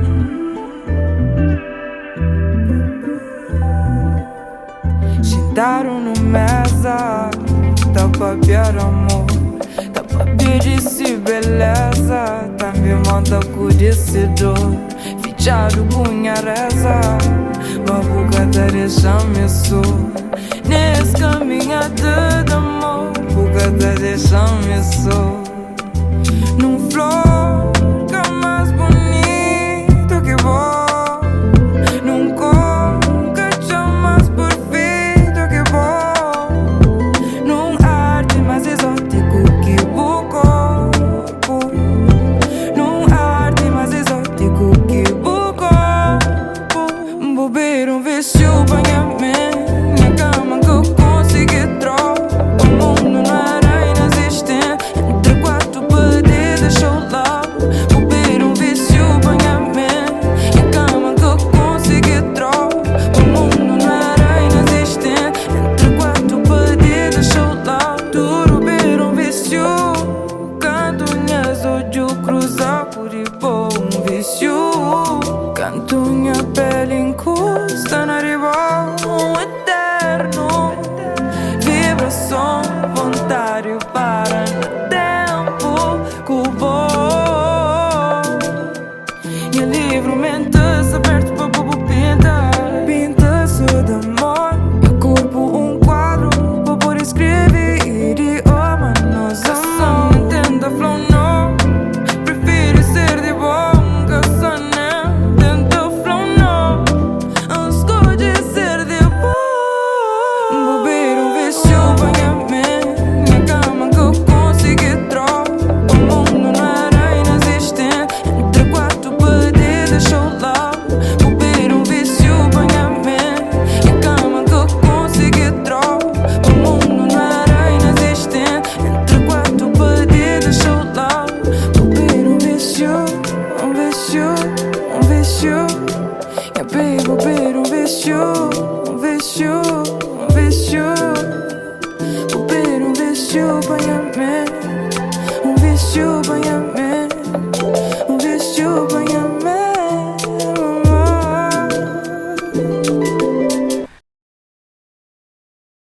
Sentaram no mesa, tá pra piar amor, tá pra pedir se beleza, tá me manda cuidar dor, fichado punha reza, mas boca tá deixando-me só, nesse caminho de amor, boca tá deixando-me só, num flor que é mais bonito que vou. Canto minha pele encosta na riba eterno, vibração voluntário para no tempo cubo. E o livro mente aberto para bobo pintar, pinta-se de amor, e o corpo um quadro para por escrever idioma nos amor. Não entenda flow não, prefiro ser de boa. Beber vício, vício, vício. Beber vício, banha-me, vício, banha-me.